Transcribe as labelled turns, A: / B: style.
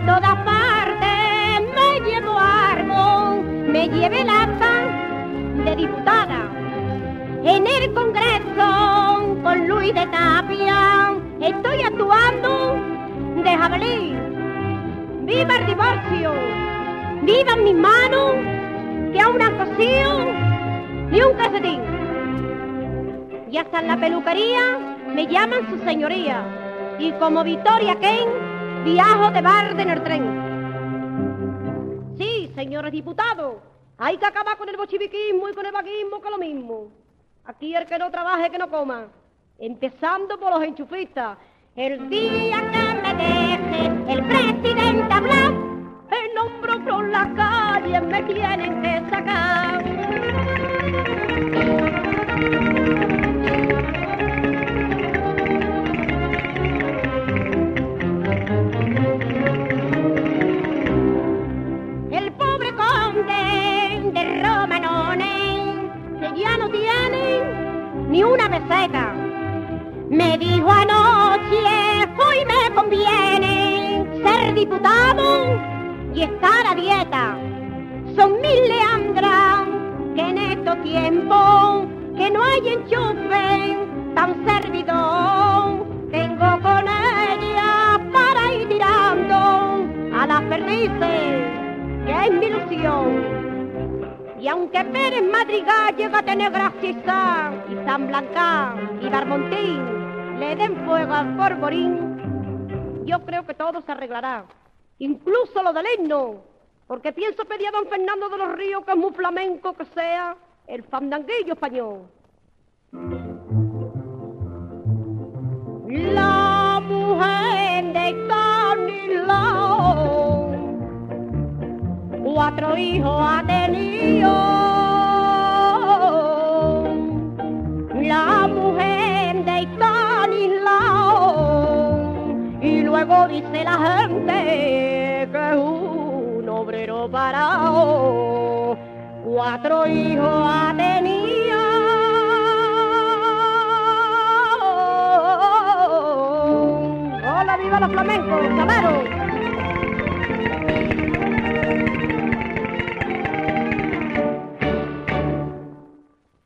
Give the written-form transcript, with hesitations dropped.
A: todas partes me llevo algo, me llevé el acta de diputada. En el Congreso con Luis de Tapia estoy actuando de jabalí. ¡Viva el divorcio! ¡Vivan mis manos que aún han cosido ni un calcetín! Y hasta en la peluquería me llaman su señoría. Y como Victoria Kane, viajo de barde en el tren. Sí, señores diputados, hay que acabar con el bolcheviquismo y con el vaguismo, que es lo mismo. Aquí el que no trabaje, que no coma. Empezando por los enchufistas. El día que me deje el presidente hablar, el hombro por la calle me tienen que sacar. El pobre conde de Romanones, que ya no tiene ni una peseta, me dijo anoche, hoy me conviene ser diputado y estar a dieta. Son mil leandras que en estos tiempos que no hay enchufe tan servidor, tengo con ella para ir tirando a las perdices, que es mi ilusión. Y aunque Pérez Madrigal llega a tener Gracia y San Blanca y Barmontín le den fuego al polvorín, yo creo que todo se arreglará, incluso lo del himno, porque pienso pedir a don Fernando de los Ríos, que es muy flamenco, que sea el fandanguillo español. La mujer de Canilao 4 hijos ha tenido. La mujer de Estanislao, y luego dice la gente que es un obrero parado. 4 hijos ha tenido.